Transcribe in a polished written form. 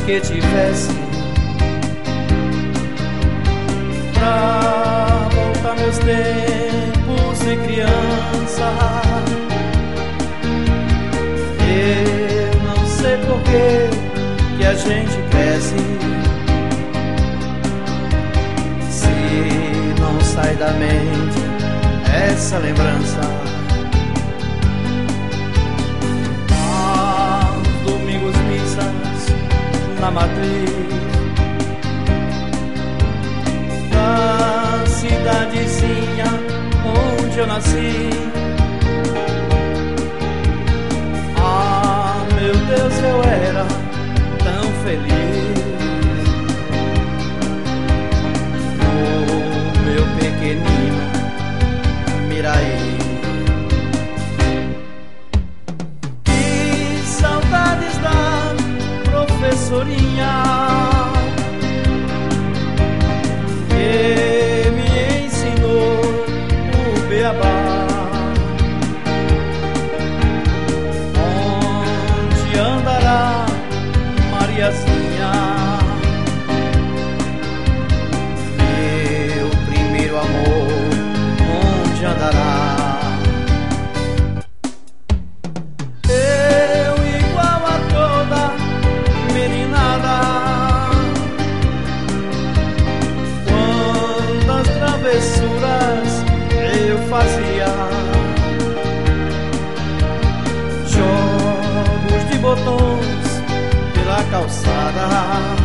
que tivesse pra voltar meus tempos de criança. Eu não sei por que a gente cresce se não sai da mente essa lembrança. Aos domingos missas na matriz da cidadezinha onde eu nasci. Ah, meu Deus, eu era tão feliz no meu pequenino Miraí. Que saudades da professorinha que me ensinou o beabá. Onde andará Mariazinha, meu primeiro amor, onde andará? Eu igual a toda meninada, quantas travessuras eu fazia, jogos de botões pela calçada.